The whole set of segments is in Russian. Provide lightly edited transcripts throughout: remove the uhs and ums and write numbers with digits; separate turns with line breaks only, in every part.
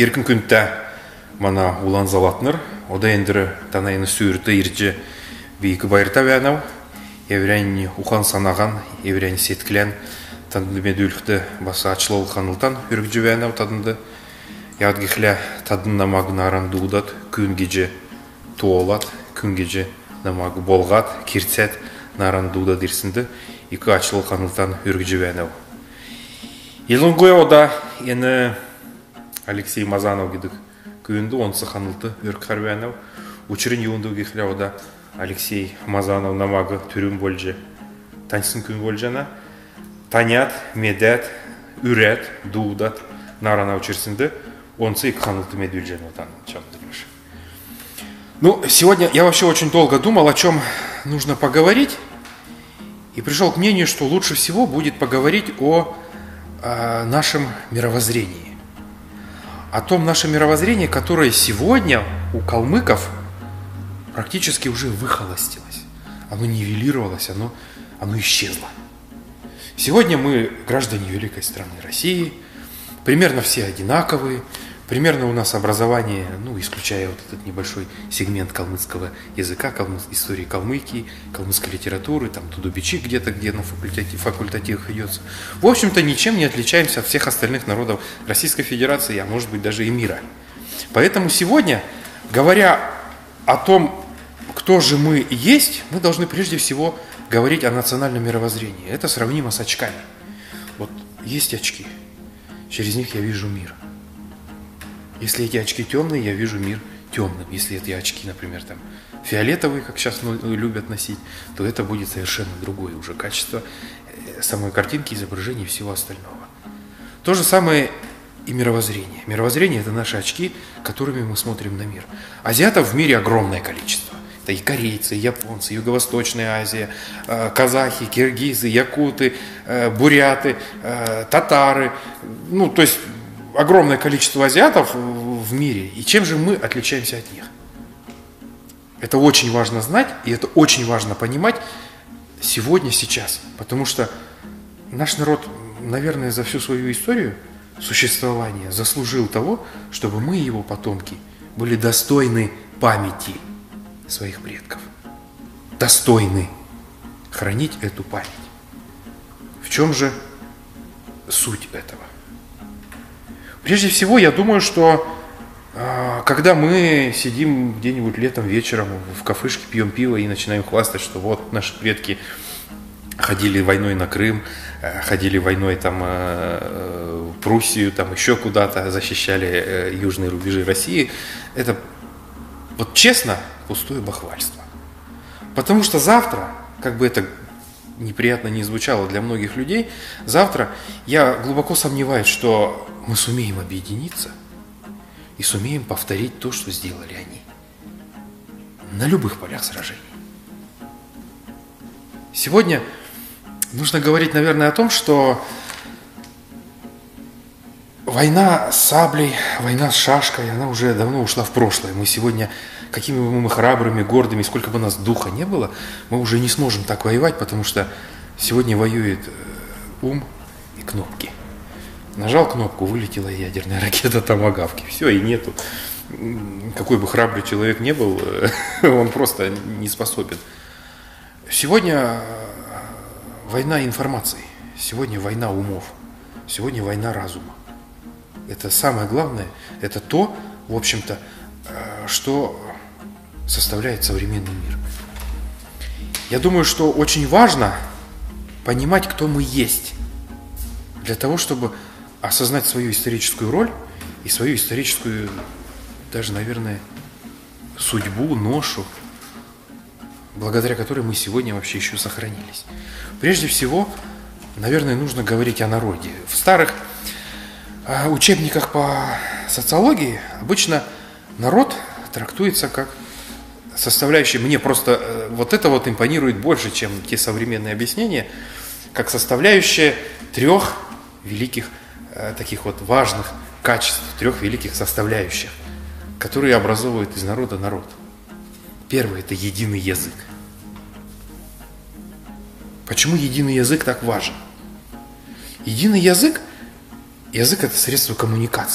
Еркін күнті мана улан залатныр, ода ендірі танайыны сүйірті ирже бейкі байырта вәнау, еврәйні ухан санаған, еврәйні сеткілен, тандыме дүлікті басы ачылау қанылтан үргжі вәнау тадынды, ядгихлі тадын намағы наран дуғдат, күн геже туолат, күн геже намағы болғат, кирцет наран дуғдат ирсінді, екі ачылау қанылтан үргжі вәнау. Елінгой ода ені Алексей Мазанов гидік күйінді, онсы қанылты өрк қарвәнау. Учырын еуінді гихля ода Алексей Мазанов намағы түрін бөлже. Тансын күн бөлжана. Танят, медет, үрет, дуғдат, нарана учырсынды. Онсы екі қанылты медвельжен отан чамдырмыш. Ну, сегодня я вообще очень долго думал, о чем нужно поговорить. И пришел к мнению, что лучше всего будет поговорить о нашем мировоззрении. О том нашем мировоззрении, которое сегодня у калмыков практически уже выхолостилось. Оно нивелировалось, оно исчезло. Сегодня мы граждане великой страны России, примерно все одинаковые, примерно у нас образование, ну, исключая вот этот небольшой сегмент калмыцкого языка, истории Калмыкии, калмыцкой литературы, там тудубичи где-то, где на факультативах ведется. В общем-то, ничем не отличаемся от всех остальных народов Российской Федерации, а может быть даже и мира. Поэтому сегодня, говоря о том, кто же мы есть, мы должны прежде всего говорить о национальном мировоззрении. Это сравнимо с очками. Вот есть очки, через них я вижу мир. Если эти очки темные, я вижу мир темным. Если эти очки, например, там, фиолетовые, как сейчас любят носить, то это будет совершенно другое уже качество самой картинки, изображения и всего остального. То же самое и мировоззрение. Мировоззрение – это наши очки, которыми мы смотрим на мир. Азиатов в мире огромное количество. Это и корейцы, и японцы, Юго-Восточная Азия, казахи, киргизы, якуты, буряты, татары. Ну, то есть огромное количество азиатов в мире. И чем же мы отличаемся от них? Это очень важно знать, и это очень важно понимать сегодня, сейчас. Потому что наш народ, наверное, за всю свою историю существования заслужил того, чтобы мы, его потомки, были достойны памяти своих предков. Достойны хранить эту память. В чем же суть этого? Прежде всего, я думаю, что когда мы сидим где-нибудь летом вечером в кафешке, пьем пиво и начинаем хвастать, что вот наши предки ходили войной на Крым, ходили войной там в Пруссию, там еще куда-то, защищали южные рубежи России, это вот честно пустое бахвальство. Потому что завтра, как бы это неприятно не звучало для многих людей, завтра я глубоко сомневаюсь, что мы сумеем объединиться и сумеем повторить то, что сделали они на любых полях сражений. Сегодня нужно говорить, наверное, о том, что война с саблей, война с шашкой, она уже давно ушла в прошлое. Мы сегодня, какими бы мы храбрыми, гордыми, сколько бы у нас духа не было, мы уже не сможем так воевать, потому что сегодня воюет ум и кнопки. Нажал кнопку, вылетела ядерная ракета томагавки. Все, и нету. Какой бы храбрый человек не был, он просто не способен. Сегодня война информации, сегодня война умов, сегодня война разума. Это самое главное, это то, в общем-то, что составляет современный мир. Я думаю, что очень важно понимать, кто мы есть, для того, чтобы осознать свою историческую роль и свою историческую, даже, наверное, судьбу, ношу, благодаря которой мы сегодня вообще еще сохранились. Прежде всего, наверное, нужно говорить о народе. В старых учебниках по социологии обычно народ трактуется как составляющая, мне просто вот это вот импонирует больше, чем те современные объяснения, как составляющая трех великих таких вот важных качеств, трех великих составляющих, которые образовывают из народа народ. Первое – это единый язык. Почему единый язык так важен? Единый язык – язык – это средство коммуникации.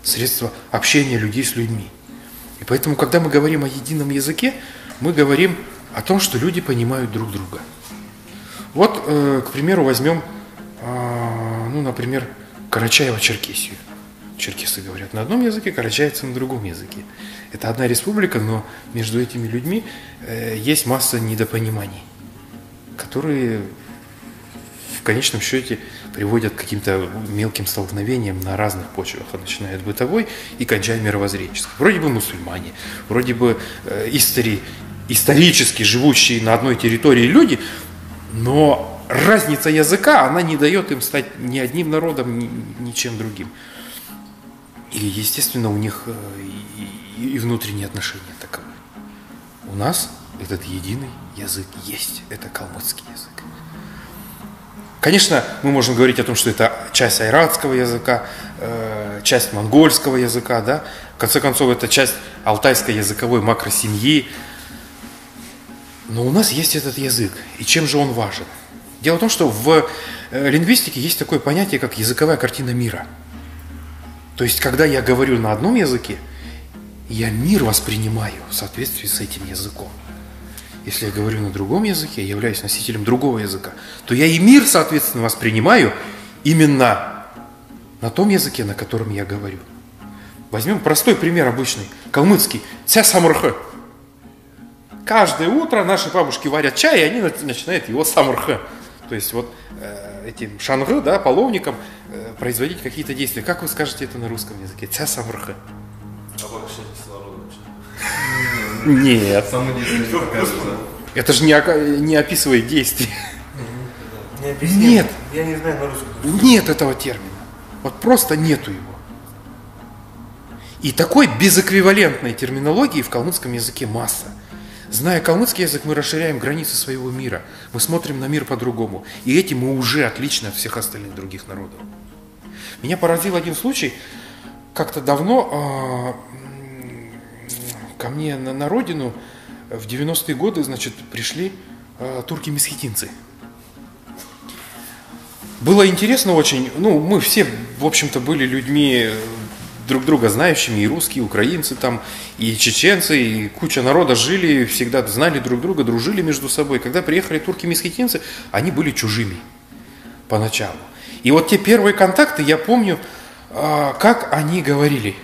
средство общения людей с людьми. И поэтому, когда мы говорим о едином языке, мы говорим о том, что люди понимают друг друга. Вот, к примеру, возьмем, например, Карачаево-Черкесию. Черкесы говорят на одном языке, карачаевцы на другом языке. Это одна республика, но между этими людьми есть масса недопониманий, которые в конечном счете приводят к каким-то мелким столкновениям на разных почвах, начиная от бытовой и кончая мировоззренческой. Вроде бы мусульмане, вроде бы исторически живущие на одной территории люди, но разница языка, она не дает им стать ни одним народом, ни чем другим. И, естественно, у них и внутренние отношения таковы. У нас этот единый язык есть. Это калмыцкий язык. Конечно, мы можем говорить о том, что это часть айратского языка, часть монгольского языка, да? В конце концов, это часть алтайской языковой макросемьи. Но у нас есть этот язык. И чем же он важен? Дело в том, что в лингвистике есть такое понятие, как языковая картина мира. То есть, когда я говорю на одном языке, я мир воспринимаю в соответствии с этим языком. Если я говорю на другом языке, я являюсь носителем другого языка, то я и мир, соответственно, воспринимаю именно на том языке, на котором я говорю. Возьмем простой пример обычный, калмыцкий. Ця самурхы. Каждое утро наши бабушки варят чай, и они начинают его самурхы. То есть вот этим шангы, да, половникам производить какие-то действия. Как вы скажете это на русском языке? Ця самурхы.
Обогащение кислорода вообще.
Нет.
Самодействие.
Это же не описывает действие.
Нет. Я не знаю на русском.
Нет этого термина. Вот просто нету его. И такой безэквивалентной терминологии в калмыцком языке масса. Зная калмыцкий язык, мы расширяем границы своего мира. Мы смотрим на мир по-другому. И этим мы уже отличны от всех остальных других народов. Меня поразил один случай. Как-то давно ко мне на родину в 90-е годы, пришли турки-месхетинцы. Было интересно очень. Мы все, в общем-то, были людьми друг друга знающими, и русские, и украинцы там, и чеченцы, и куча народа жили, всегда знали друг друга, дружили между собой. Когда приехали турки-месхетинцы, они были чужими поначалу. И вот те первые контакты, я помню, как они говорили.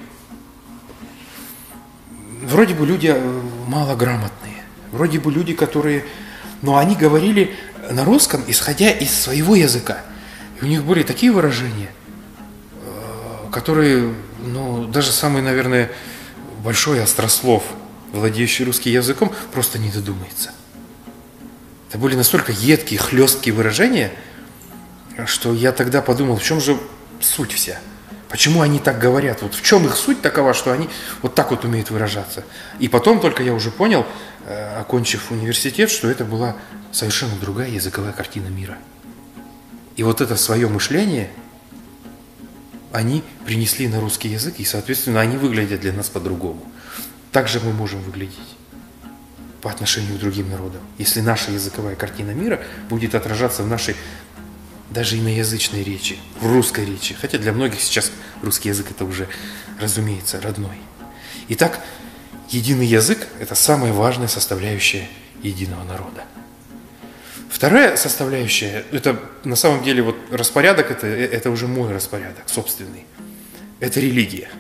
Вроде бы люди малограмотные, вроде бы люди, которые... Но они говорили на русском, исходя из своего языка. И у них были такие выражения, которые, даже самый, наверное, большой острослов, владеющий русским языком, просто не додумается. Это были настолько едкие, хлесткие выражения, что я тогда подумал, в чем же суть вся? Почему они так говорят? Вот в чем их суть такова, что они вот так вот умеют выражаться? И потом только я уже понял, окончив университет, что это была совершенно другая языковая картина мира. И вот это свое мышление они принесли на русский язык, и, соответственно, они выглядят для нас по-другому. Так же мы можем выглядеть по отношению к другим народам, если наша языковая картина мира будет отражаться в нашей даже иноязычной речи, в русской речи. Хотя для многих сейчас русский язык это уже, разумеется, родной. Итак, единый язык – это самая важная составляющая единого народа. Вторая составляющая, это на самом деле вот распорядок, это уже мой распорядок собственный. Это религия.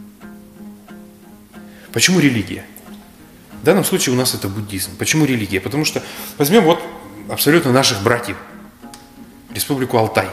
Почему религия? В данном случае у нас это буддизм. Почему религия? Потому что возьмем вот абсолютно наших братьев, Республику Алтай.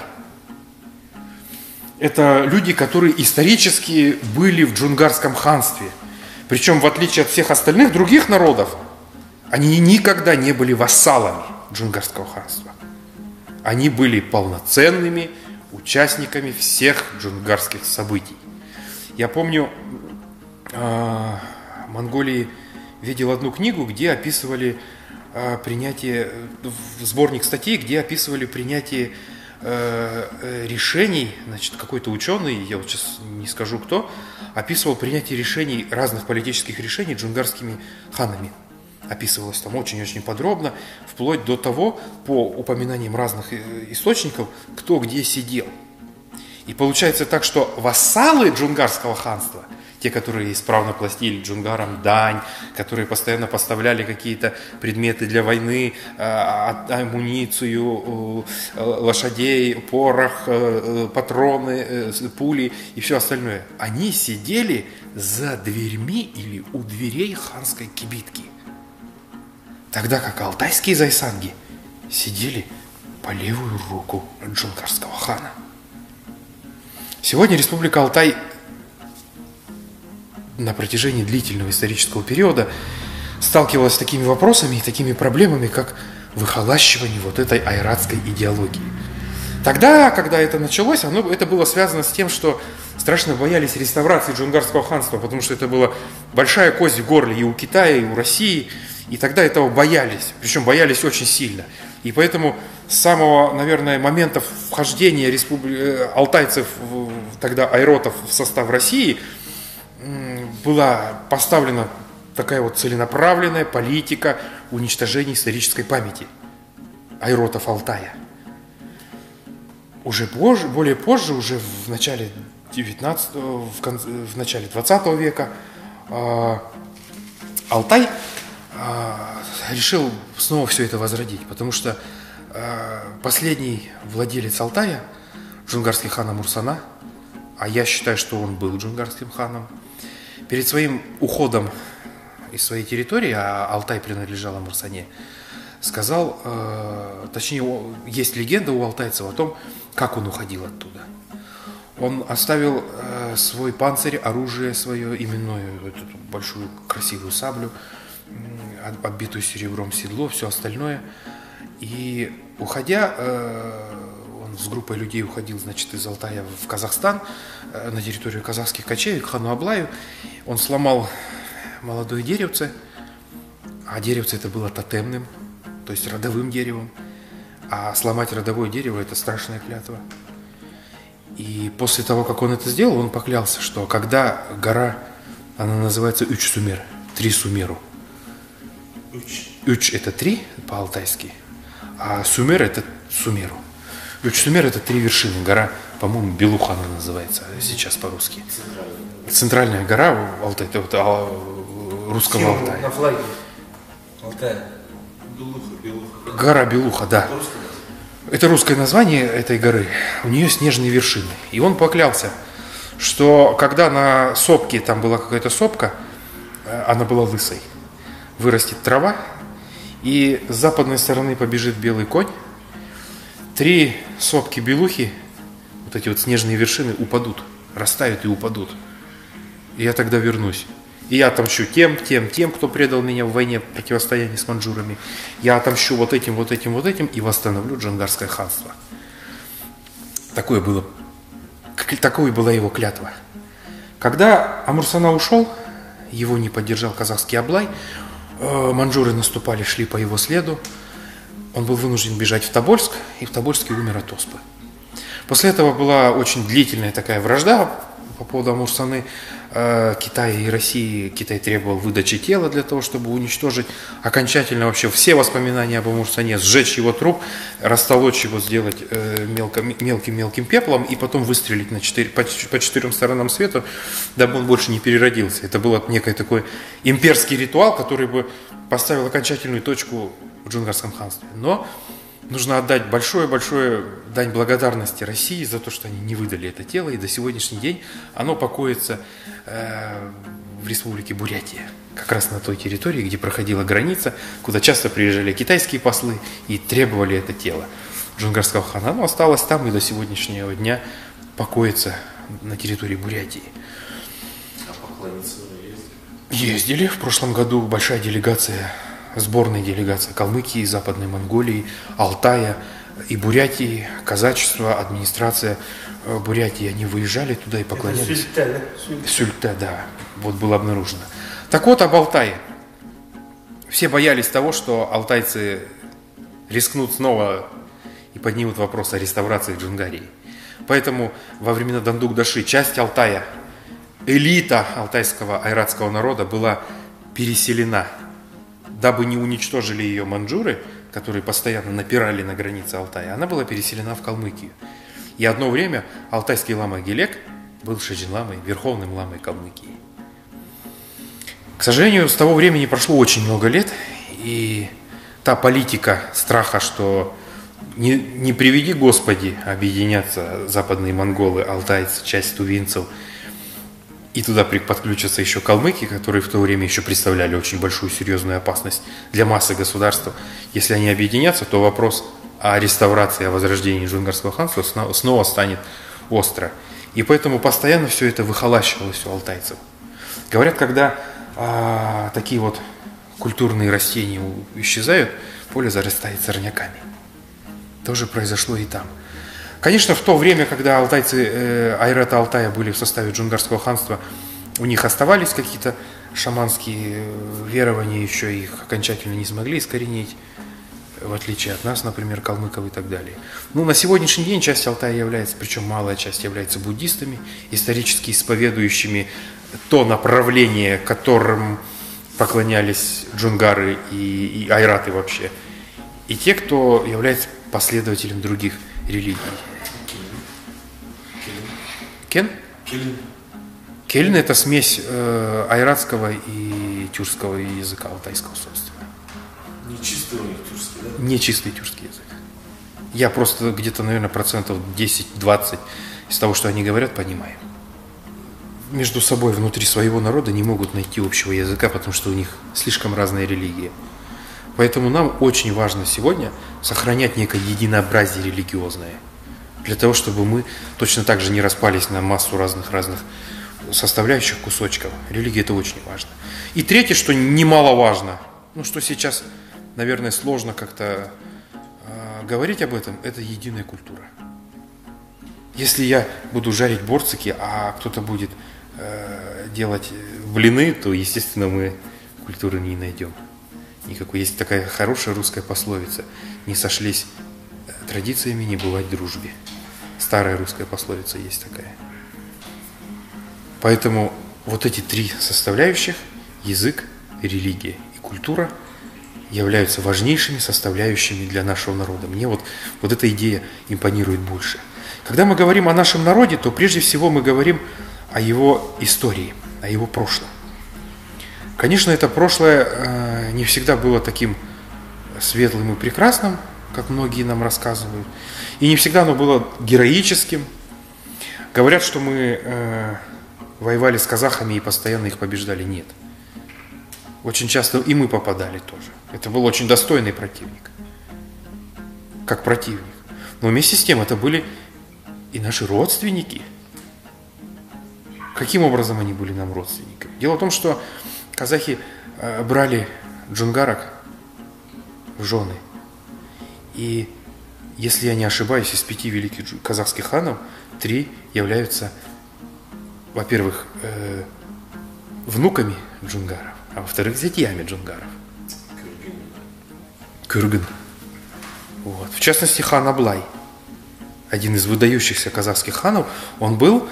Это люди, которые исторически были в Джунгарском ханстве. Причем, в отличие от всех остальных других народов, они никогда не были вассалами Джунгарского ханства. Они были полноценными участниками всех джунгарских событий. Я помню, в Монголии видел одну книгу, где описывали принятие, сборник статей, где описывали принятие решений, какой-то ученый, я вот сейчас не скажу кто, описывал принятие решений, разных политических решений джунгарскими ханами. Описывалось там очень-очень подробно, вплоть до того, по упоминаниям разных источников, кто где сидел. И получается так, что вассалы Джунгарского ханства, те, которые исправно платили джунгарам дань, которые постоянно поставляли какие-то предметы для войны, амуницию, лошадей, порох, патроны, пули и все остальное, они сидели за дверьми или у дверей ханской кибитки. Тогда как алтайские зайсанги сидели по левую руку джунгарского хана. Сегодня Республика Алтай на протяжении длительного исторического периода сталкивалась с такими вопросами и такими проблемами, как выхолащивание вот этой айратской идеологии. Тогда, когда это началось, это было связано с тем, что страшно боялись реставрации Джунгарского ханства, потому что это была большая кость в горле и у Китая, и у России, и тогда этого боялись, причем боялись очень сильно. И поэтому с самого, наверное, момента вхождения алтайцев, тогда айротов, в состав России, была поставлена такая вот целенаправленная политика уничтожения исторической памяти айротов Алтая. Уже более позже, уже в начале 19-го, в начале 20 века, Алтай решил снова все это возродить, потому что последний владелец Алтая, джунгарский хан Амурсана, а я считаю, что он был джунгарским ханом, перед своим уходом из своей территории, а Алтай принадлежал Амурсане, сказал, точнее, есть легенда у алтайцев о том, как он уходил оттуда. Он оставил свой панцирь, оружие свое именное, эту большую красивую саблю, оббитую серебром седло, все остальное. И уходя, он с группой людей уходил, значит, из Алтая в Казахстан, на территорию казахских кочевий, к хану Аблаю. Он сломал молодое деревце, а деревце это было тотемным, то есть родовым деревом. А сломать родовое дерево – это страшная клятва. И после того, как он это сделал, он поклялся, что когда гора, она называется Уч-Сумер, 3 Сумеру. Уч – это 3 по-алтайски, а Сумер – это Сумеру. Уч-Сумер – это 3 вершины. Гора, по-моему, Белуха она называется сейчас по-русски. Центральная гора Алтай, русского Алтая.
На флаге Алтая. Белуха.
Гора Белуха, да. Это русское название этой горы. У нее снежные вершины. И он поклялся, что когда на сопке, там была какая-то сопка, она была лысой, вырастет трава, и с западной стороны побежит белый конь, 3 сопки Белухи, вот эти вот снежные вершины, упадут, растают и упадут. И я тогда вернусь. И я отомщу тем, кто предал меня в войне, противостоянии с маньчжурами. Я отомщу вот этим и восстановлю Джунгарское ханство. Такой была его клятва. Когда Амурсана ушел, его не поддержал казахский Аблай, маньчжуры наступали, шли по его следу. Он был вынужден бежать в Тобольск, и в Тобольске умер от оспы. После этого была очень длительная такая вражда по поводу Амурсаны Китая и России. Китай требовал выдачи тела для того, чтобы уничтожить окончательно вообще все воспоминания об Амурсане, сжечь его труп, растолочь его, сделать мелким пеплом и потом выстрелить по 4 сторонам света, дабы он больше не переродился. Это был некий такой имперский ритуал, который бы поставил окончательную точку в Джунгарском ханстве. Но нужно отдать большое дань благодарности России за то, что они не выдали это тело, и до сегодняшний день оно покоится в республике Бурятия, как раз на той территории, где проходила граница, куда часто приезжали китайские послы и требовали это тело Джунгарского хана. Оно осталось там и до сегодняшнего дня покоится на территории Бурятии.
А поклониться ездили?
Ездили. В прошлом году большая делегация, сборная делегация Калмыкии, Западной Монголии, Алтая и Бурятии, казачество, администрация Бурятии, они выезжали туда и поклонялись.
Это Сюльта, да?
Сюльта, да, вот было обнаружено. Так вот, об Алтае. Все боялись того, что алтайцы рискнут снова и поднимут вопрос о реставрации Джунгарии. Поэтому во времена Дандук-Даши часть Алтая, элита алтайского айратского народа была переселена, дабы не уничтожили ее маньчжуры, которые постоянно напирали на границе Алтая. Она была переселена в Калмыкию. И одно время алтайский лама Гелек был Шаджин-ламой, верховным ламой Калмыкии. К сожалению, с того времени прошло очень много лет, и та политика страха, что не приведи Господи объединятся западные монголы, алтайцы, часть тувинцев, и туда подключатся еще калмыки, которые в то время еще представляли очень большую серьезную опасность для массы государства. Если они объединятся, то вопрос о реставрации, о возрождении джунгарского ханства снова станет остро. И поэтому постоянно все это выхолащивалось у алтайцев. Говорят, когда такие вот культурные растения исчезают, поле зарастает сорняками. Тоже произошло и там. Конечно, в то время, когда алтайцы Айрата Алтая были в составе джунгарского ханства, у них оставались какие-то шаманские верования, еще их окончательно не смогли искоренить, в отличие от нас, например, калмыков и так далее. Ну, на сегодняшний день часть Алтая является, причем малая часть является буддистами, исторически исповедующими то направление, которым поклонялись джунгары и айраты вообще, и те, кто является последователем других религий. Кен? Кельн – это смесь айратского и тюркского языка, алтайского, собственно.
Не чистый у них тюркский, да?
Не чистый тюркский язык. Я просто где-то, наверное, 10-20% из того, что они говорят, понимаю. Между собой, внутри своего народа не могут найти общего языка, потому что у них слишком разные религии. Поэтому нам очень важно сегодня сохранять некое единообразие религиозное, для того, чтобы мы точно так же не распались на массу разных составляющих кусочков. Религия – это очень важно. И третье, что немаловажно, что сейчас, наверное, сложно как-то говорить об этом, это единая культура. Если я буду жарить борцики, а кто-то будет делать блины, то, естественно, мы культуры не найдем никакой. Есть такая хорошая русская пословица: не сошлись традициями, не бывать дружбе. Старая русская пословица есть такая. Поэтому вот эти три составляющих – язык, религия и культура – являются важнейшими составляющими для нашего народа. Мне вот эта идея импонирует больше. Когда мы говорим о нашем народе, то прежде всего мы говорим о его истории, о его прошлом. Конечно, это прошлое не всегда было таким светлым и прекрасным, как многие нам рассказывают. И не всегда оно было героическим. Говорят, что мы воевали с казахами и постоянно их побеждали. Нет. Очень часто и мы попадали тоже. Это был очень достойный противник. Как противник. Но вместе с тем это были и наши родственники. Каким образом они были нам родственниками? Дело в том, что казахи брали джунгарок в жены. И, если я не ошибаюсь, из 5 великих казахских ханов 3 являются, во-первых, внуками джунгаров, а во-вторых, зятьями джунгаров. Кюргын. Вот. В частности, хан Аблай, один из выдающихся казахских ханов, он был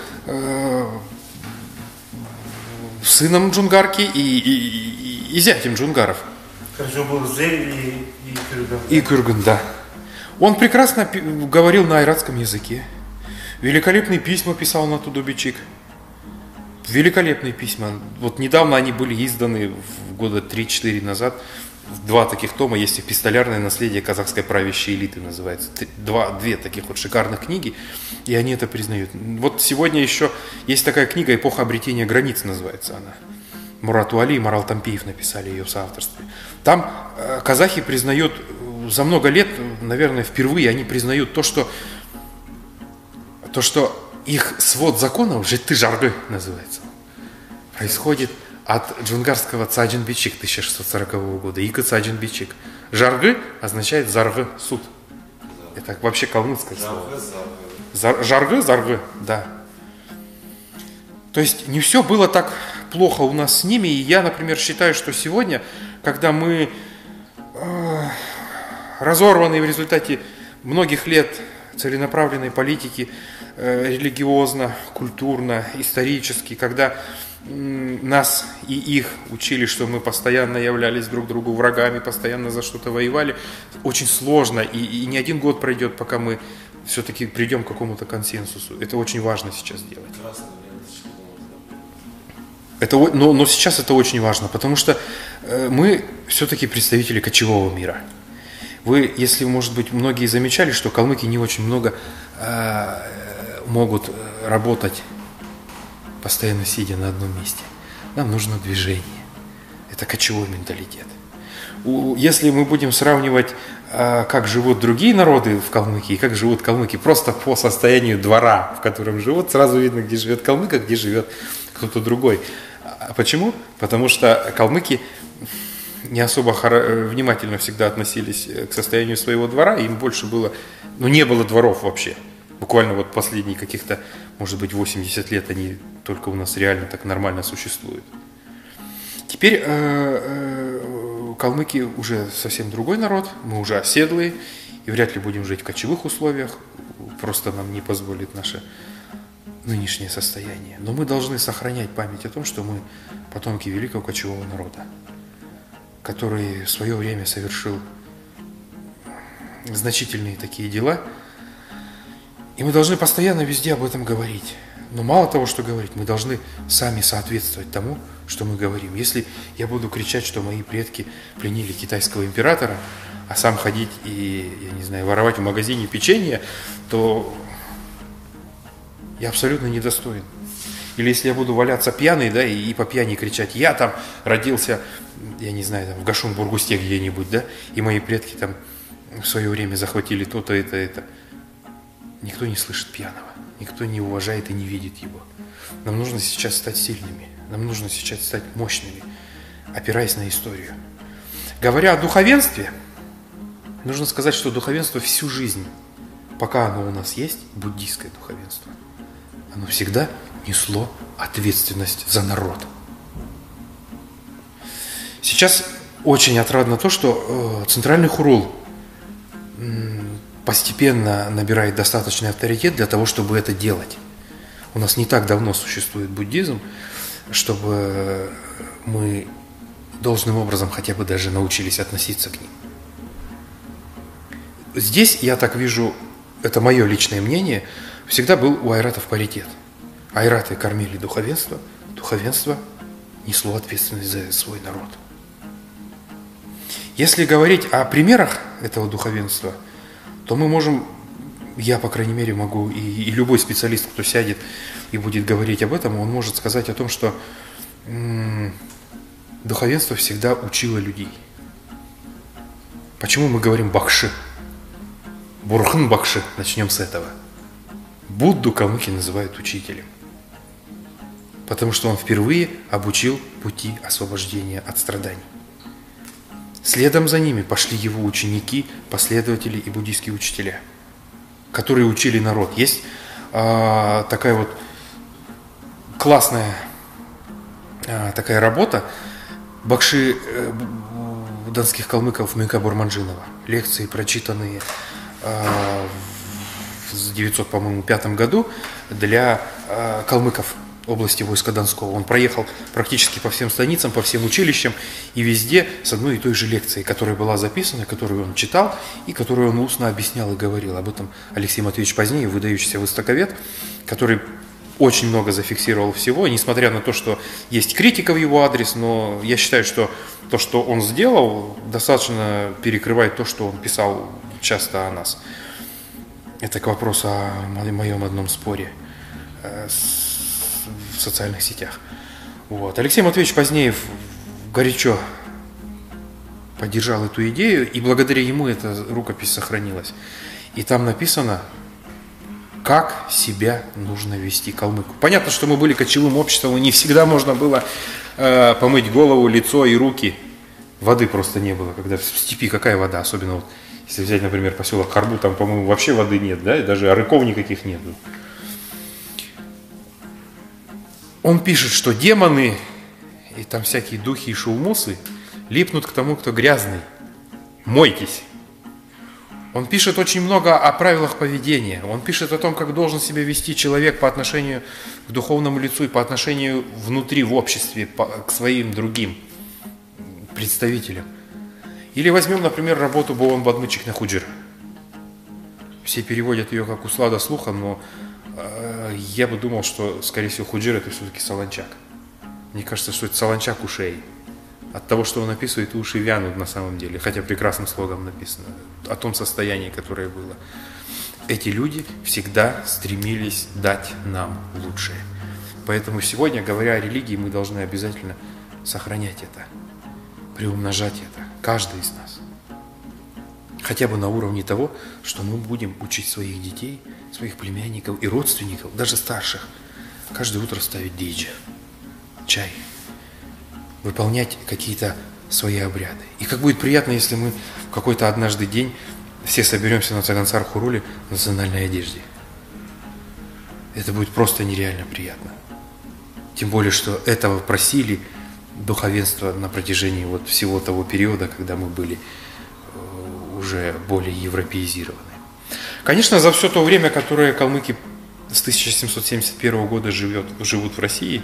сыном джунгарки и зятем джунгаров.
Короче, он был Зель и Кюргын.
И Кюргын, да. Он прекрасно говорил на айратском языке. Великолепные письма писал на Тудубичик. Великолепные письма. Вот недавно они были изданы, года 3-4 назад. 2 таких тома. Есть «Эпистолярное наследие казахской правящей элиты» называется. 2 таких вот шикарных книги. И они это признают. Вот сегодня еще есть такая книга «Эпоха обретения границ» называется она. Мурат Уали и Марал Тампиев написали ее в соавторстве. Там казахи признают за много лет, наверное, впервые они признают то, что их свод законов, жетты-жаргы называется, происходит от джунгарского Цаджин-Бичик 1640 года. Ика Цаджин-Бичик. Жаргы означает заргы, суд. Это вообще калмыцкое слово. Жаргы, заргы, да. То есть не все было так плохо у нас с ними. И я, например, считаю, что сегодня, когда мы разорваны в результате многих лет целенаправленной политики, религиозно, культурно, исторически, когда нас и их учили, что мы постоянно являлись друг другу врагами, постоянно за что-то воевали, очень сложно, и не один год пройдет, пока мы все-таки придем к какому-то консенсусу. Это очень важно сейчас делать. Но сейчас это очень важно, потому что мы все-таки представители кочевого мира. Вы, если, может быть, многие замечали, что калмыки не очень много могут работать, постоянно сидя на одном месте. Нам нужно движение. Это кочевой менталитет. Если мы будем сравнивать, как живут другие народы в Калмыкии, и как живут калмыки, просто по состоянию двора, в котором живут, сразу видно, где живет калмык, а где живет кто-то другой. А почему? Потому что калмыки не особо внимательно всегда относились к состоянию своего двора, им больше было, не было дворов вообще. Буквально вот последние каких-то, может быть, 80 лет они только у нас реально так нормально существуют. Теперь калмыки уже совсем другой народ, мы уже оседлые и вряд ли будем жить в кочевых условиях, просто нам не позволит наше нынешнее состояние. Но мы должны сохранять память о том, что мы потомки великого кочевого народа, который в свое время совершил значительные такие дела, и мы должны постоянно везде об этом говорить. Но мало того, что говорить, мы должны сами соответствовать тому, что мы говорим. Если я буду кричать, что мои предки пленили китайского императора, а сам ходить и, я не знаю, воровать в магазине печенье, то я абсолютно недостоин. Или если я буду валяться пьяный, да, и по пьяни кричать, я там родился, я не знаю, там, в Гашун-Бургусте где-нибудь, да, и мои предки там в свое время захватили то-то, это. Никто не слышит пьяного, никто не уважает и не видит его. Нам нужно сейчас стать сильными, нам нужно сейчас стать мощными, опираясь на историю. Говоря о духовенстве, нужно сказать, что духовенство всю жизнь, пока оно у нас есть, буддийское духовенство, оно всегда несло ответственность за народ. Сейчас очень отрадно то, что Центральный Хурул постепенно набирает достаточный авторитет для того, чтобы это делать. У нас не так давно существует буддизм, чтобы мы должным образом хотя бы даже научились относиться к ним. Здесь, я так вижу, это мое личное мнение, всегда был у айратов паритет. Айраты кормили духовенство, духовенство несло ответственность за свой народ. Если говорить о примерах этого духовенства, то мы можем, я, по крайней мере, могу, и любой специалист, кто сядет и будет говорить об этом, он может сказать о том, что духовенство всегда учило людей. Почему мы говорим бакши? Бурхан бакши, начнем с этого. Будду калмыки называют учителем. Потому что он впервые обучил пути освобождения от страданий. Следом за ними пошли его ученики, последователи и буддийские учителя, которые учили народ. Есть такая вот классная такая работа бакши донских калмыков Мюйка Бурманджинова. Лекции, прочитанные в 905 году для калмыков области войска Донского. Он проехал практически по всем станицам, по всем училищам и везде с одной и той же лекцией, которая была записана, которую он читал и которую он устно объяснял и говорил. Об этом Алексей Матвеевич Позднеев, выдающийся востоковед, который очень много зафиксировал всего, несмотря на то, что есть критика в его адрес, но я считаю, что то, что он сделал, достаточно перекрывает то, что он писал часто о нас. Это к вопросу о моем одном споре в социальных сетях. Вот. Алексей Матвеевич Позднеев горячо поддержал эту идею, и благодаря ему эта рукопись сохранилась. И там написано, как себя нужно вести калмыку. Понятно, что мы были кочевым обществом, и не всегда можно было помыть голову, лицо и руки. Воды просто не было. Когда в степи какая вода? Особенно вот, если взять, например, поселок Харбу, там, по-моему, вообще воды нет, да, и даже арыков никаких нет. Он пишет, что демоны и там всякие духи и шоумусы липнут к тому, кто грязный. Мойтесь. Он пишет очень много о правилах поведения. Он пишет о том, как должен себя вести человек по отношению к духовному лицу и по отношению внутри в обществе к своим другим представителям. Или возьмем, например, работу Боон Бадмычик Нахуджира. все переводят ее как услада слуха, но я бы думал, что, скорее всего, худжир это все-таки солончак. Мне кажется, что это солончак ушей. От того, что он описывает, уши вянут на самом деле, хотя прекрасным слогом написано о том состоянии, которое было. Эти люди всегда стремились дать нам лучшее. Поэтому сегодня, говоря о религии, мы должны обязательно сохранять это, приумножать это, каждый из нас. Хотя бы на уровне того, что мы будем учить своих детей, своих племянников и родственников, даже старших, каждое утро ставить диджи, чай, выполнять какие-то свои обряды. И как будет приятно, если мы в какой-то однажды день все соберемся на Цагансар-Хуруле в национальной одежде. Это будет просто нереально приятно. Тем более, что этого просили духовенство на протяжении вот всего того периода, когда мы были уже более европеизированы. Конечно, за все то время, которое калмыки с 1771 года живут в России,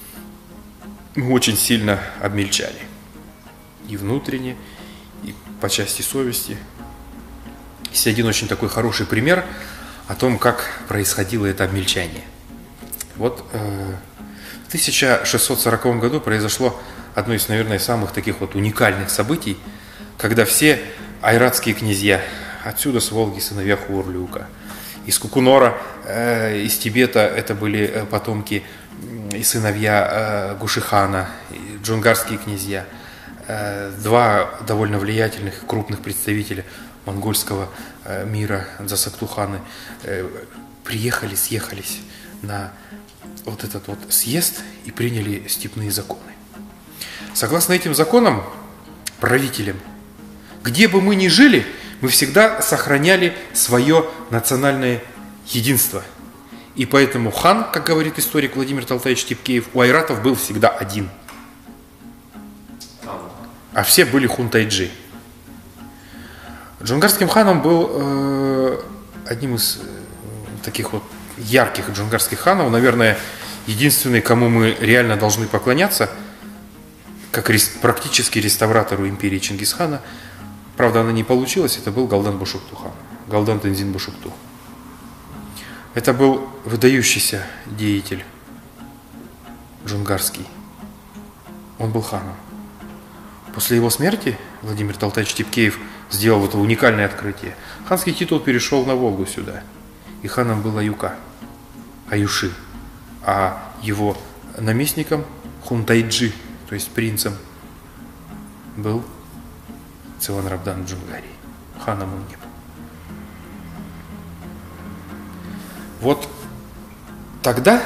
мы очень сильно обмельчали. И внутренне, и по части совести. Есть один очень такой хороший пример о том, как происходило это обмельчание. Вот в 1640 году произошло одно из, наверное, самых таких вот уникальных событий, когда все айратские князья, отсюда с Волги сыновья Хуорлюка, из Кукунора, из Тибета, это были потомки и сыновья Гушихана, и джунгарские князья, два довольно влиятельных, крупных представителя монгольского мира, Дзасактуханы, приехали, съехались на вот этот вот съезд и приняли степные законы. Согласно этим законам, правителям, где бы мы ни жили, мы всегда сохраняли свое национальное единство. И поэтому хан, как говорит историк Владимир Талтаевич Типкеев, у айратов был всегда один. А все были хунтайджи. Джунгарским ханом был одним из таких вот ярких джунгарских ханов, наверное, единственный, кому мы реально должны поклоняться, как практически реставратору империи Чингисхана. Правда, она не получилась, это был Галдан Бушуктухан, Галдан Тензин Бушуктух. Это был выдающийся деятель джунгарский. Он был ханом. После его смерти Владимир Талтаевич Типкеев сделал это уникальное открытие. Ханский титул перешел на Волгу сюда. И ханом был Аюка, Аюши. А его наместником, хунтайджи, то есть принцем, был Цеванрабдан Джунгарий. Ханом он не был. Вот тогда,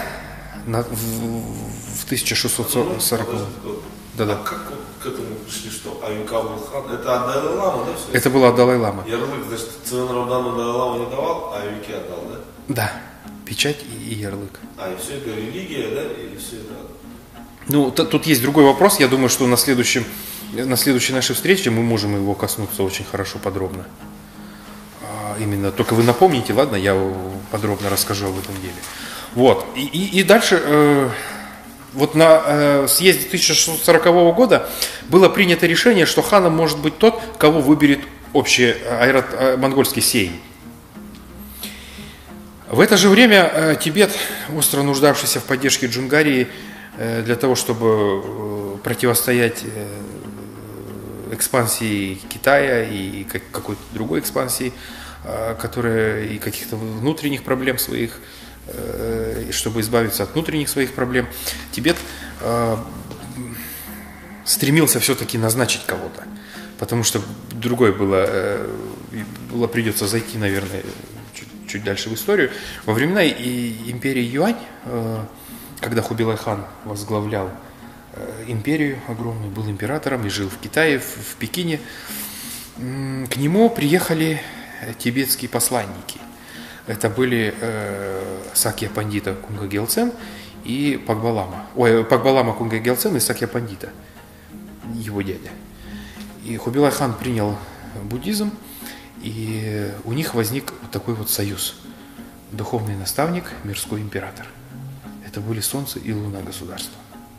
в 1640 году. Да-да.
А как к этому пришли, что Аюка был хан? Это от Далай-Лама, да?
Это было от Далай-Лама.
Ярлык, значит, Цеванрабдану Далай-Лама не давал, а Аюке отдал, да?
Да, печать и ярлык.
И все это религия, да? Или все это...
Ну, тут есть другой вопрос. Я думаю, что на следующей нашей встрече мы можем его коснуться очень хорошо, подробно. Именно, только вы напомните, ладно, я подробно расскажу об этом деле. Вот, и дальше, вот на съезде 1640 года было принято решение, что ханом может быть тот, кого выберет общий монгольский сейм. В это же время Тибет, остро нуждавшийся в поддержке Джунгарии, для того, чтобы противостоять экспансии Китая и какой-то другой экспансии, которая и каких-то внутренних проблем своих, и чтобы избавиться от внутренних своих проблем, Тибет стремился все-таки назначить кого-то, потому что другое было придется зайти, наверное, чуть дальше в историю. Во времена империи Юань, когда Хубилай-хан возглавлял империю огромную, был императором и жил в Китае, в Пекине, к нему приехали тибетские посланники. Это были Сакья Пандита Кунга Гелцен и Пагбалама Кунга Гелцен и Сакья Пандита, его дядя. И Хубилай-хан принял буддизм, и у них возник вот такой вот союз. Духовный наставник, мирской император. Это были солнце и луна государства.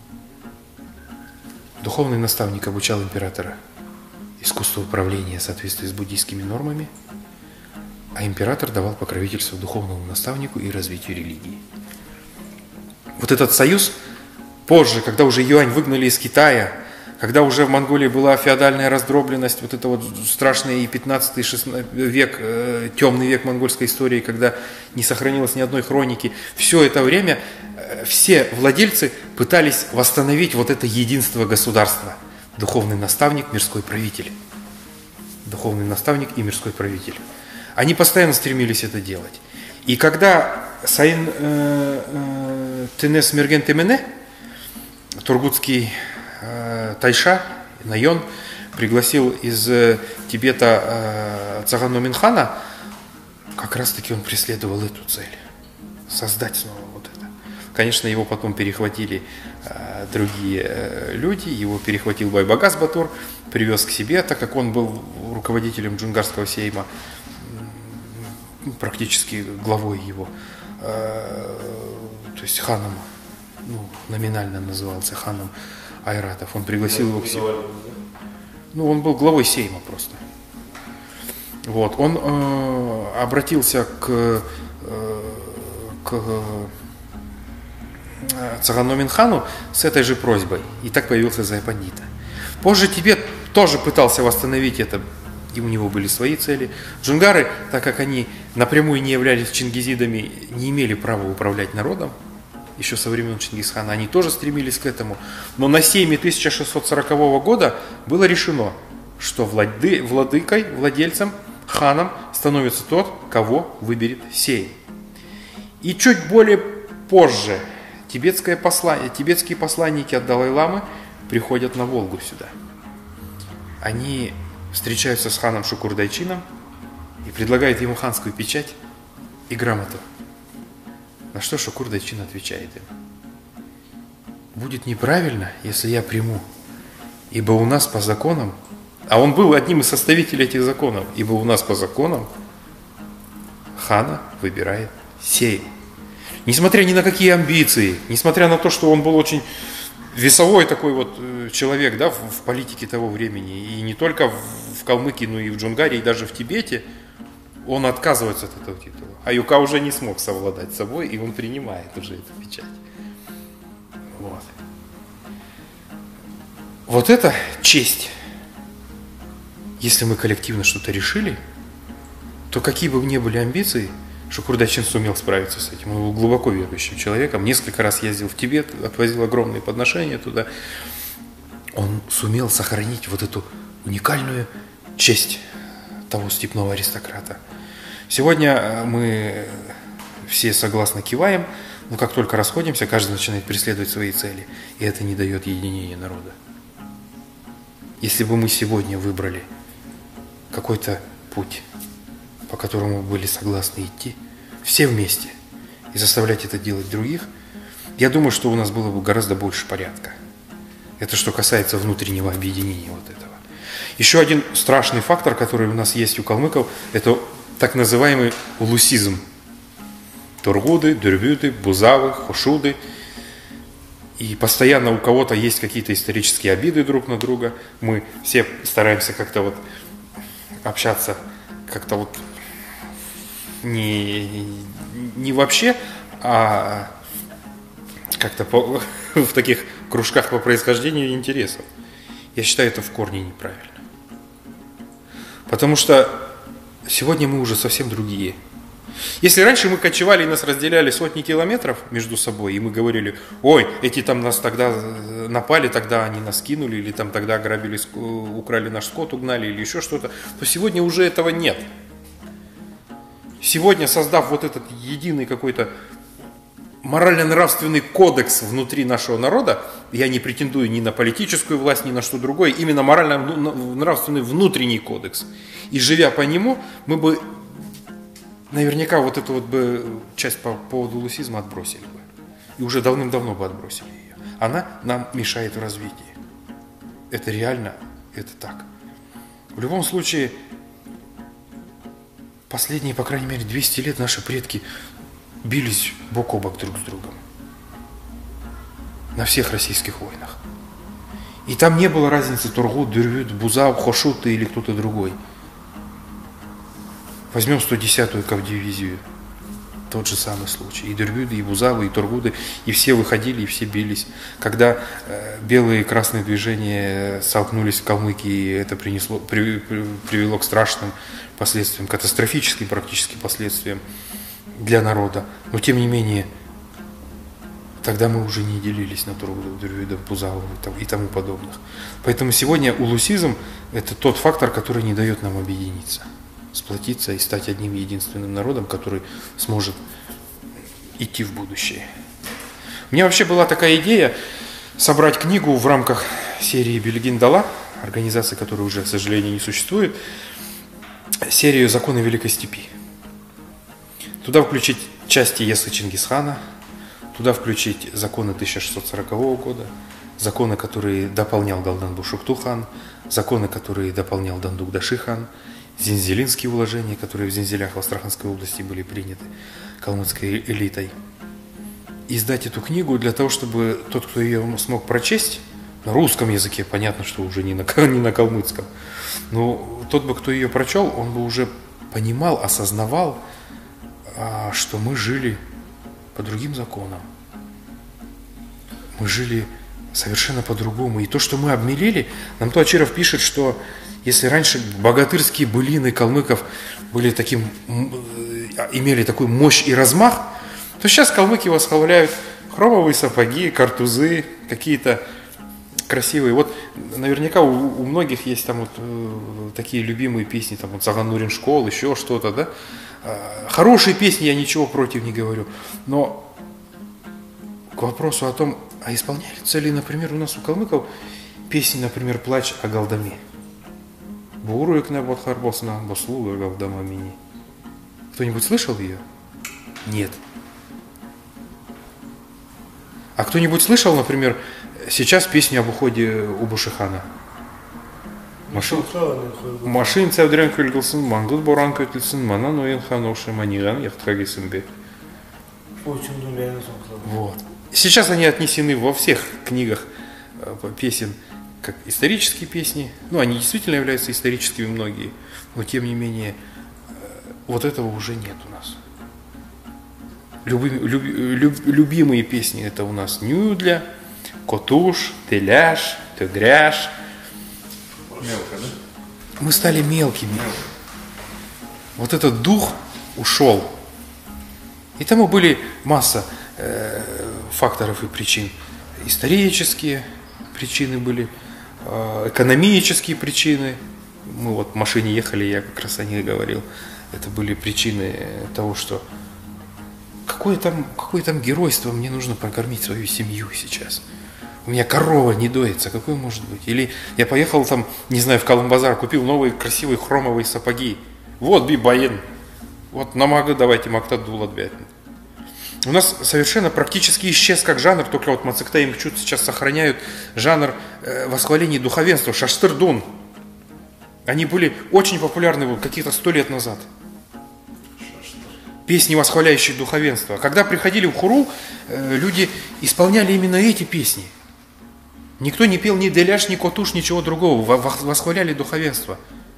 Духовный наставник обучал императора искусству управления в соответствии с буддийскими нормами. а император давал покровительство духовному наставнику и развитию религии. Вот этот союз позже, когда уже юань выгнали из Китая, когда уже в Монголии была феодальная раздробленность, вот это вот страшный и 15 и 16 век, темный век монгольской истории, когда не сохранилось ни одной хроники, все это время все владельцы пытались восстановить вот это единство государства. Духовный наставник, мирской правитель. Духовный наставник и мирской правитель. Они постоянно стремились это делать. И когда Сайын Тенес Мерген Темене, тургутский тайша, Найон, пригласил из Тибета Цаган Номинхана, как раз таки он преследовал эту цель. Создать снова вот это. Конечно, его потом перехватили другие люди, его перехватил Байбагас Батур, привез к себе, так как он был руководителем джунгарского сейма, практически главой его, то есть ханом, номинально назывался ханом Айратов. Он пригласил его к себе. Он был главой сейма просто. Вот. Он обратился к Цаган Номинхану с этой же просьбой. И так появился Зая-Пандита. Позже Тибет тоже пытался восстановить это, и у него были свои цели. Джунгары, так как они напрямую не являлись чингизидами, не имели права управлять народом, еще со времен Чингисхана, они тоже стремились к этому. Но на сейме 1640 года было решено, что владыкой, владельцем, ханом становится тот, кого выберет сейм. И чуть более позже тибетские посланники от Далай-ламы приходят на Волгу сюда. Они встречаются с ханом Шукурдайчином и предлагают ему ханскую печать и грамоту. На что Шукурдайчин отвечает им: будет неправильно, если я приму, ибо у нас по законам, а он был одним из составителей этих законов, ибо у нас по законам хана выбирает сейм. Несмотря ни на какие амбиции, несмотря на то, что он был очень весовой такой вот человек, да, в политике того времени, и не только в Калмыкии, но и в Джунгарии, и даже в Тибете, он отказывается от этого титула. Аюка уже не смог совладать с собой, и он принимает уже эту печать. Вот это честь. Если мы коллективно что-то решили, то какие бы ни были амбиции, Шукурдайчин сумел справиться с этим. Он был глубоко верующим человеком. Несколько раз ездил в Тибет, отвозил огромные подношения туда. Он сумел сохранить вот эту уникальную честь того степного аристократа. Сегодня мы все согласно киваем, но как только расходимся, каждый начинает преследовать свои цели. И это не дает единения народа. Если бы мы сегодня выбрали какой-то путь, по которому были согласны идти, все вместе, и заставлять это делать других, я думаю, что у нас было бы гораздо больше порядка. Это что касается внутреннего объединения вот этого. Еще один страшный фактор, который у нас есть у калмыков, это так называемый улусизм. Тургуды, дюрбюты, бузавы, хошуды. И постоянно у кого-то есть какие-то исторические обиды друг на друга. Мы все стараемся как-то вот общаться как-то вот не вообще, а как-то в таких кружках по происхождению интересов. Я считаю, это в корне неправильно. Потому что сегодня мы уже совсем другие. Если раньше мы кочевали и нас разделяли сотни километров между собой, и мы говорили: ой, эти там нас тогда напали, тогда они нас кинули, или там тогда ограбили, украли наш скот, угнали, или еще что-то, то сегодня уже этого нет. Сегодня, создав вот этот единый какой-то морально-нравственный кодекс внутри нашего народа, я не претендую ни на политическую власть, ни на что другое, именно морально-нравственный внутренний кодекс. И живя по нему, мы бы наверняка вот эту вот бы часть по поводу лусизма отбросили бы. И уже давным-давно бы отбросили ее. Она нам мешает в развитии. Это реально, это так. В любом случае, последние, по крайней мере, 200 лет наши предки бились бок о бок друг с другом. На всех российских войнах. И там не было разницы Тургут, Дюрвют, Бузав, Хошут или кто-то другой. Возьмем 110-ю кавдивизию. Тот же самый случай. И Дербюды, и Бузавы, и Тургуды, и все выходили, и все бились. Когда белые и красные движения столкнулись в Калмыкии, это привело к страшным последствиям, катастрофическим практически последствиям для народа. Но тем не менее, тогда мы уже не делились на Тургудов, Дербюдов, Бузавов и тому подобных. Поэтому сегодня улусизм – это тот фактор, который не дает нам объединиться, сплотиться и стать одним единственным народом, который сможет идти в будущее. У меня вообще была такая идея собрать книгу в рамках серии Белгин-Дала, организации, которая уже, к сожалению, не существует, серию «Законы Великой Степи». Туда включить части Есы Чингисхана, туда включить законы 1640 года, законы, которые дополнял Галдан Бушукту-хан, законы, которые дополнял Дандук-Даши-хан, Зензелинские уложения, которые в Зензелях в Астраханской области были приняты калмыцкой элитой. Издать эту книгу для того, чтобы тот, кто ее смог прочесть, на русском языке, понятно, что уже не на калмыцком, но тот бы, кто ее прочел, он бы уже понимал, осознавал, что мы жили по другим законам. Мы жили совершенно по-другому. И то, что мы обмелели, нам Туачиров пишет, что если раньше богатырские былины калмыков были таким, имели такую мощь и размах, то сейчас калмыки восхваляют хромовые сапоги, картузы, какие-то красивые. Вот наверняка у многих есть там вот такие любимые песни, там вот Саганурин школ, еще что-то, да? Хорошие песни, я ничего против не говорю. Но к вопросу о том, а исполняются ли, например, у нас у калмыков песни, например, «Плач о Галдаме». Буруек на Бадхарбосна, Бослуга Галдама Мини. Кто-нибудь слышал ее? Нет. А кто-нибудь слышал, например, сейчас песню об уходе Убушихана? Машин цевдрен көлгілсін, маңдыз боран көтілсін, манан ойын ханоши маниган яхтхагисін бе. Вот. Сейчас они отнесены во всех книгах песен как исторические песни. Ну, они действительно являются историческими многие, но тем не менее вот этого уже нет у нас. Любимые песни это у нас Нюдля, Котуш, Теляш, Тегряш.
Мелко, да?
Мы стали мелкими. Вот этот дух ушел. И тому были масса факторов и причин. Исторические причины были, экономические причины. Мы вот в машине ехали, я как раз о них говорил. Это были причины того, что какое там геройство, мне нужно прокормить свою семью сейчас. У меня корова не доится, какой может быть? Или я поехал там, не знаю, в Калым-базар, купил новые красивые хромовые сапоги. Вот бибаен. Вот намага давайте мактат дулат бятин. У нас совершенно практически исчез как жанр, только вот Мацыкта и Мчут сейчас сохраняют жанр восхваления духовенства, шаштырдун. Они были очень популярны каких-то 100 лет назад. Песни, восхваляющие духовенство. Когда приходили в хуру, люди исполняли именно эти песни. Никто не пел ни деляш, ни котуш, ничего другого. Восхваляли духовенство.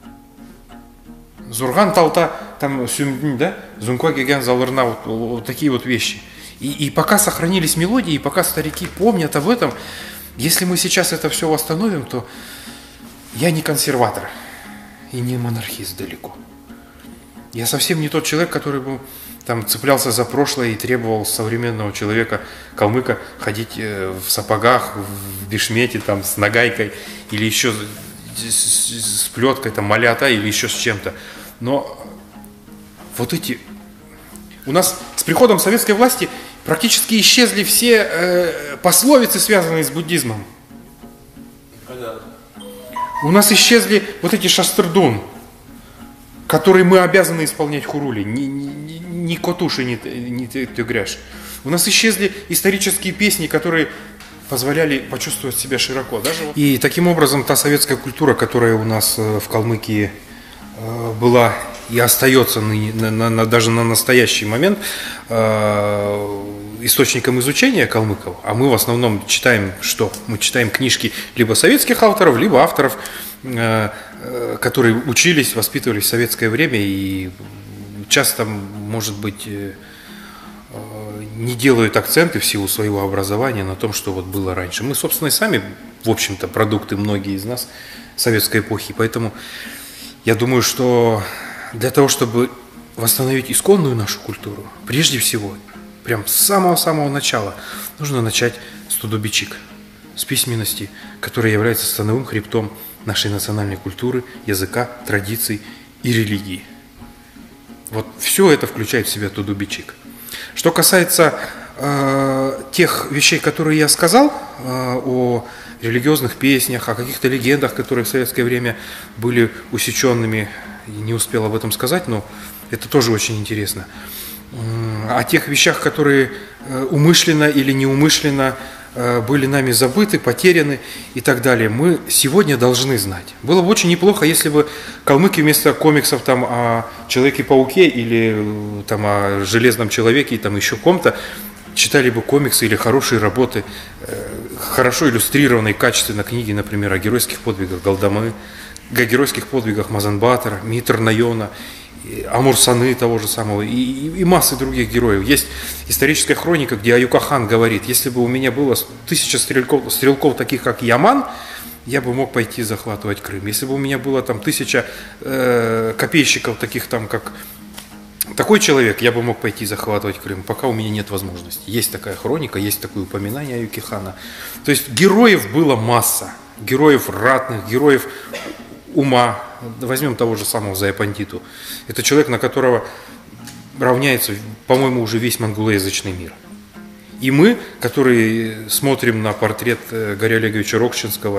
Зурган талта, там сюмдин, да? Зунква геген залырна, вот такие вот вещи. И пока сохранились мелодии, и пока старики помнят об этом, если мы сейчас это все восстановим, то я не консерватор и не монархист далеко. Я совсем не тот человек, который бы там цеплялся за прошлое и требовал современного человека, калмыка, ходить в сапогах, в бешмете, там, с нагайкой или еще с плеткой, там, малята или еще с чем-то. Но вот эти... У нас с приходом советской власти практически исчезли все пословицы, связанные с буддизмом.
Понятно.
У нас исчезли вот эти шастырдун, которые мы обязаны исполнять хурули, ни котуши, ни тегряш. У нас исчезли исторические песни, которые позволяли почувствовать себя широко. И таким образом та советская культура, которая у нас в Калмыкии была и остается даже на настоящий момент источником изучения калмыков, а мы в основном читаем что? Мы читаем книжки либо советских авторов, либо авторов, которые учились, воспитывались в советское время и часто, может быть, не делают акценты в силу своего образования на том, что вот было раньше. Мы, собственно, и сами, в общем-то, продукты, многие из нас, советской эпохи. Поэтому я думаю, что для того, чтобы восстановить исконную нашу культуру, прежде всего, прям с самого-самого начала, нужно начать с тудубичик, с письменности, которая является становым хребтом нашей национальной культуры, языка, традиций и религии. Вот все это включает в себя тудубичик. Что касается тех вещей, которые я сказал, о религиозных песнях, о каких-то легендах, которые в советское время были усеченными, не успел об этом сказать, но это тоже очень интересно. О тех вещах, которые умышленно или неумышленно были нами забыты, потеряны и так далее, мы сегодня должны знать. Было бы очень неплохо, если бы калмыки вместо комиксов там, о Человеке-пауке или там, о Железном человеке и там, еще ком-то читали бы комиксы или хорошие работы, хорошо иллюстрированные, качественно книги, например, о геройских подвигах Галдамы, о геройских подвигах Мазанбатора, Митр Найона, Амурсаны того же самого и массы других героев. Есть историческая хроника, где Аюка хан говорит: если бы у меня было 1000 стрелков таких, как Яман, я бы мог пойти захватывать Крым. Если бы у меня было там 1000 копейщиков таких там, как такой человек, я бы мог пойти захватывать Крым, пока у меня нет возможности. Есть такая хроника, есть такое упоминание Аюки хана. То есть героев было масса, героев ратных, героев ума. Возьмем того же самого Зая-Пандиту. Это человек, на которого равняется, по-моему, уже весь монголоязычный мир. И мы, которые смотрим на портрет Гарри Олеговича Рокчинского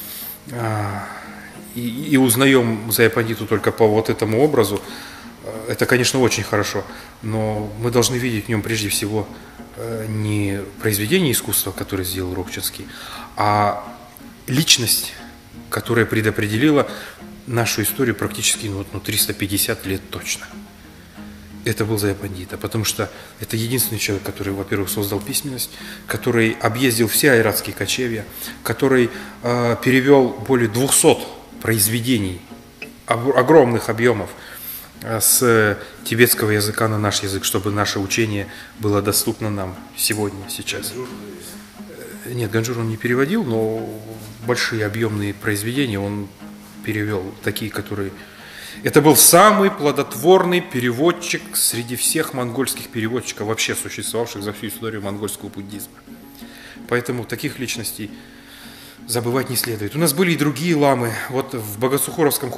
и узнаем Зая-Пандиту только по вот этому образу, это, конечно, очень хорошо, но мы должны видеть в нем прежде всего не произведение искусства, которое сделал Рокчинский, а личность, которая предопределила нашу историю практически 350 лет точно. Это был Зая-Пандита, потому что это единственный человек, который, во-первых, создал письменность, который объездил все айратские кочевья, который перевел более 200 произведений огромных объемов с тибетского языка на наш язык, чтобы наше учение было доступно нам сегодня, сейчас. Нет, Ганжур он не переводил, но большие объемные произведения он перевел, такие, которые... Это был самый плодотворный переводчик среди всех монгольских переводчиков, вообще существовавших за всю историю монгольского буддизма. Поэтому таких личностей забывать не следует. У нас были и другие ламы. Вот в Богоцухоровском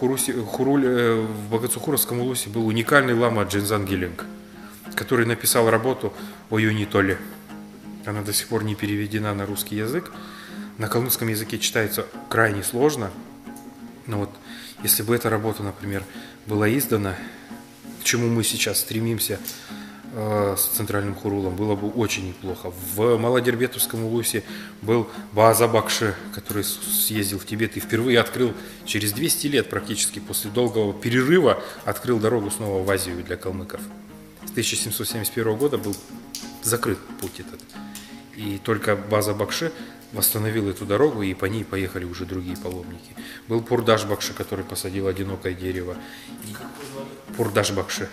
улусе был уникальный лама Джинзан Гилинг, который написал работу о Юни Толе. Она до сих пор не переведена на русский язык. На калмыцком языке читается крайне сложно. Но вот если бы эта работа, например, была издана, к чему мы сейчас стремимся с центральным хурулом, было бы очень неплохо. В Маладербетовском улусе был Бааза Бакши, который съездил в Тибет и впервые открыл, через 200 лет практически, после долгого перерыва, открыл дорогу снова в Азию для калмыков. С 1771 года был закрыт путь этот. И только Бааза Бакши восстановил эту дорогу, и по ней поехали уже другие паломники. Был Пурдаш Бакши, который посадил одинокое дерево. Пурдаш Бакши.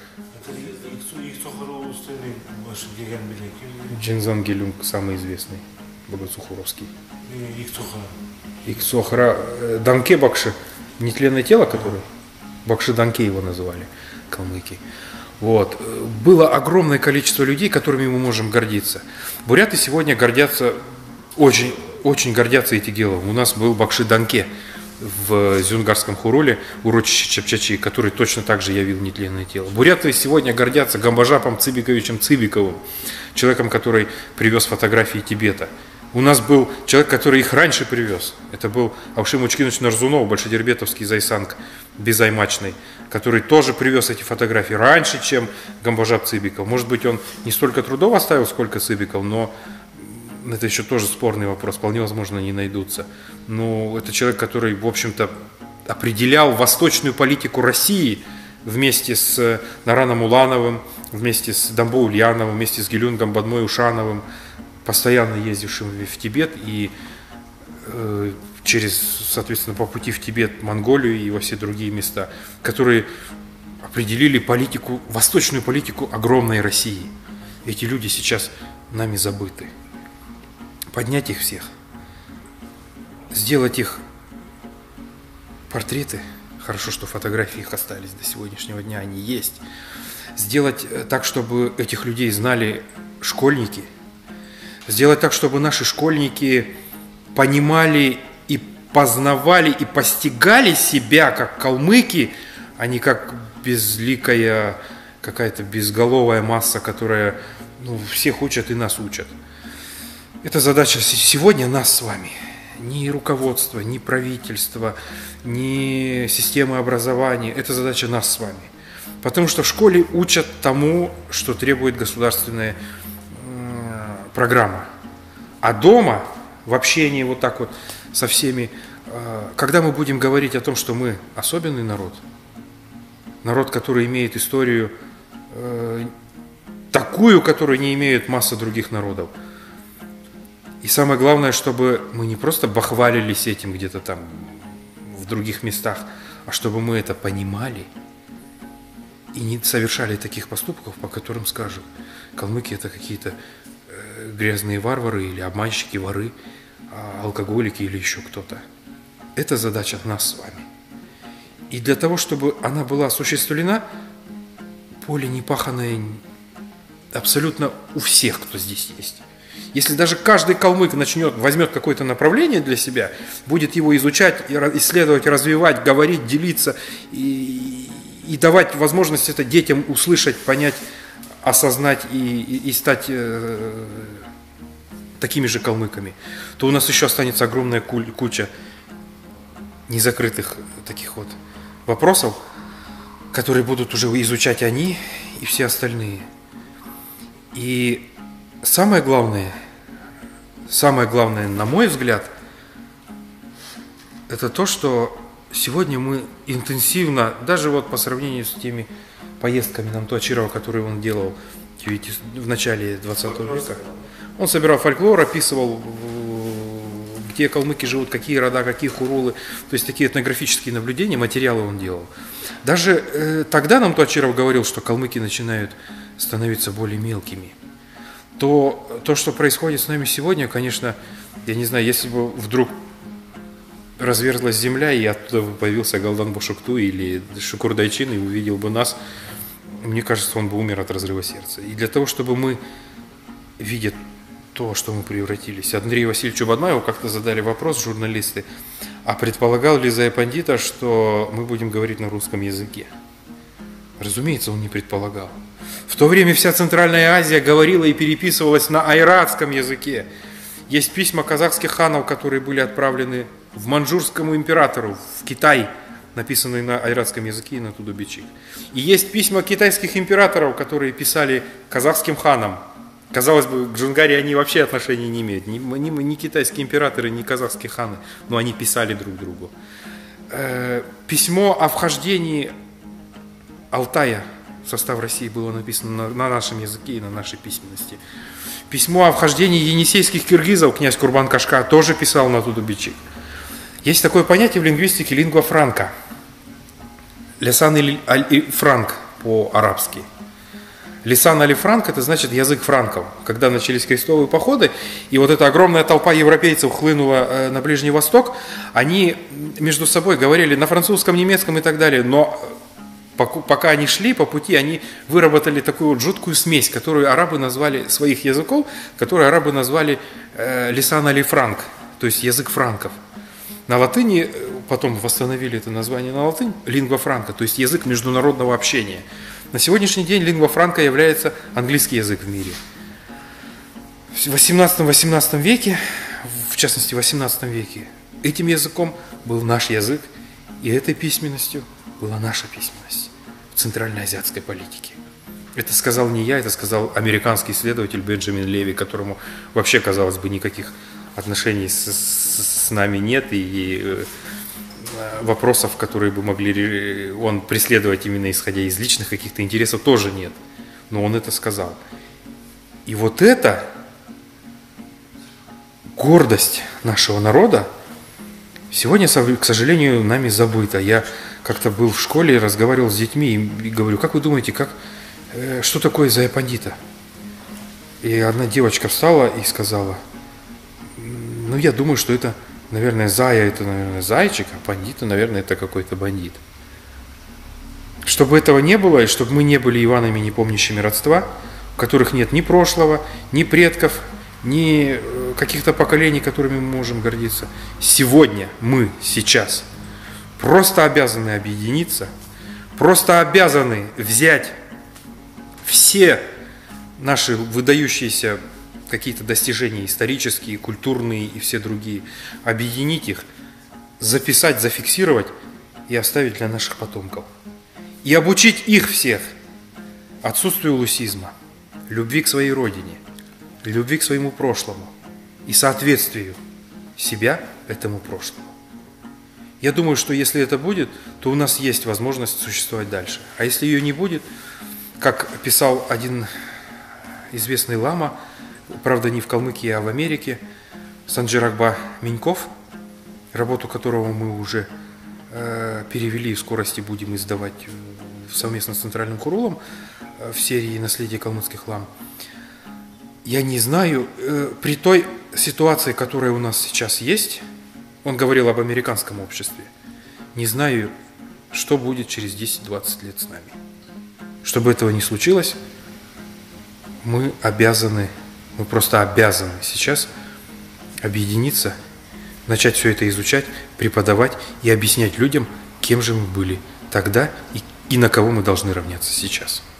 Джинзан Гилюнг самый известный, богоцухоровский. Иксохара. Данке Бакши, нетленное тело, которое Бакши Данке его называли, калмыки. Вот. Было огромное количество людей, которыми мы можем гордиться. Буряты сегодня гордятся, очень гордятся Этигеловым. У нас был Бакши Данке в Зюнгарском хуруле, урочище Чапчачи, который точно так же явил нетленное тело. Буряты сегодня гордятся Гамбажапом Цыбиковичем Цыбиковым, человеком, который привез фотографии Тибета. У нас был человек, который их раньше привез. Это был Авшим Учкинович Нарзунов, большедербетовский зайсанг, безаймачный, который тоже привез эти фотографии раньше, чем Гамбажап Цыбиков. Может быть, он не столько трудов оставил, сколько Цыбиков, но это еще тоже спорный вопрос, вполне возможно, они найдутся. Но это человек, который, в общем-то, определял восточную политику России вместе с Нараном Улановым, вместе с Дамбо Ульяновым, вместе с Гелюнгом Бадмой Ушановым, постоянно ездившим в Тибет и соответственно, по пути в Тибет, Монголию и во все другие места, которые определили политику, восточную политику огромной России. Эти люди сейчас нами забыты. Поднять их всех, сделать их портреты, хорошо, что фотографии их остались до сегодняшнего дня, они есть. Сделать так, чтобы этих людей знали школьники. Сделать так, чтобы наши школьники понимали и познавали и постигали себя как калмыки, а не как безликая какая-то безголовая масса, которая всех учат и нас учат. Это задача сегодня нас с вами. Ни руководство, ни правительство, ни системы образования. Это задача нас с вами. Потому что в школе учат тому, что требует государственная программа. А дома, в общении вот так вот со всеми, когда мы будем говорить о том, что мы особенный народ, народ, который имеет историю такую, которую не имеют масса других народов. И самое главное, чтобы мы не просто бахвалились этим где-то там в других местах, а чтобы мы это понимали и не совершали таких поступков, по которым скажут: калмыки это какие-то грязные варвары или обманщики, воры, алкоголики или еще кто-то. Это задача нас с вами. И для того, чтобы она была осуществлена, поле непаханное абсолютно у всех, кто здесь есть. Если даже каждый калмык возьмет какое-то направление для себя, будет его изучать, исследовать, развивать, говорить, делиться и давать возможность это детям услышать, понять, осознать и стать такими же калмыками, то у нас еще останется огромная куча незакрытых таких вот вопросов, которые будут уже изучать они и все остальные. И самое главное, на мой взгляд, это то, что сегодня мы интенсивно, даже вот по сравнению с теми поездками Намтуачирова, которые он делал в начале 20 века, он собирал фольклор, описывал, где калмыки живут, какие рода, какие хурулы, то есть такие этнографические наблюдения, материалы он делал. Даже тогда Намтуачиров говорил, что калмыки начинают становиться более мелкими. То, что происходит с нами сегодня, конечно, я не знаю, если бы вдруг разверзлась земля, и оттуда бы появился Галдан Бошукту или Шукур Дайчин и увидел бы нас, мне кажется, он бы умер от разрыва сердца. И для того, чтобы мы, видя то, что мы превратились, Андрею Васильевичу Бадмаеву как-то задали вопрос журналисты, а предполагал ли Зая Пандита, что мы будем говорить на русском языке? Разумеется, он не предполагал. В то время вся Центральная Азия говорила и переписывалась на айратском языке. Есть письма казахских ханов, которые были отправлены в маньчжурскому императору, в Китай, написанные на айратском языке и на тудубичик. И есть письма китайских императоров, которые писали казахским ханам. Казалось бы, к Джунгаре они вообще отношения не имеют. Ни китайские императоры, ни казахские ханы, но они писали друг другу. Письмо о вхождении Алтая в состав России было написано на нашем языке и на нашей письменности. Письмо о вхождении енисейских киргизов князь Курбан Кашка тоже писал на тудубичик. Есть такое понятие в лингвистике лингва франка. Лисан или франк по-арабски. Лисан или франк — это значит язык франков. Когда начались крестовые походы, и вот эта огромная толпа европейцев хлынула на Ближний Восток, они между собой говорили на французском, немецком и так далее, но пока они шли по пути, они выработали такую вот жуткую смесь, которую арабы назвали, своих языков, которую арабы назвали лисан или франк, то есть язык франков. На латыни, потом восстановили это название на латынь, лингва франка, то есть язык международного общения. На сегодняшний день лингва франка является английский язык в мире. В 18 веке, в частности в 18 веке, этим языком был наш язык, и этой письменностью была наша письменность в центральноазиатской политике. Это сказал не я, это сказал американский исследователь Бенджамин Леви, которому вообще, казалось бы, никаких отношений с нами нет, и вопросов, которые бы могли он преследовать именно исходя из личных каких-то интересов, тоже нет. Но он это сказал. И вот это гордость нашего народа, Сегодня, к сожалению, нами забыто. Я как-то был в школе, разговаривал с детьми и говорю, как вы думаете, что такое зая-пандита? И одна девочка встала и сказала, ну, я думаю, что это, наверное, зая, это, наверное, зайчик, а пандита, наверное, это какой-то бандит. Чтобы этого не было, и чтобы мы не были Иванами, не помнящими родства, у которых нет ни прошлого, ни предков, ни каких-то поколений, которыми мы можем гордиться. Сегодня мы, сейчас, просто обязаны объединиться, просто обязаны взять все наши выдающиеся какие-то достижения исторические, культурные и все другие, объединить их, записать, зафиксировать и оставить для наших потомков. И обучить их всех отсутствию лусизма, любви к своей родине, любви к своему прошлому и соответствию себя этому прошлому. Я думаю, что если это будет, то у нас есть возможность существовать дальше. А если ее не будет, как писал один известный лама, правда не в Калмыкии, а в Америке, Санджиракба Миньков, работу которого мы уже перевели и в скорости будем издавать совместно с Центральным Курулом в серии «Наследие калмыцких лам». Я не знаю, при той ситуации, которая у нас сейчас есть, он говорил об американском обществе, не знаю, что будет через 10-20 лет с нами. Чтобы этого не случилось, мы просто обязаны сейчас объединиться, начать все это изучать, преподавать и объяснять людям, кем же мы были тогда и на кого мы должны равняться сейчас.